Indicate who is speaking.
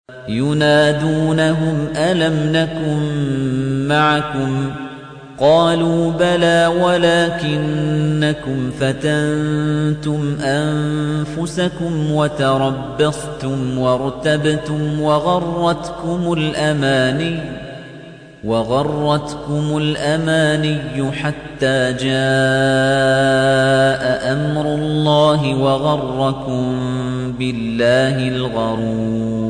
Speaker 1: ينادونهم ألم نكن معكم قالوا بلى ولكنكم فتنتم أنفسكم وتربصتم وارتبتم وغرتكم الأماني حتى جاء أمر الله وغركم بالله الغرور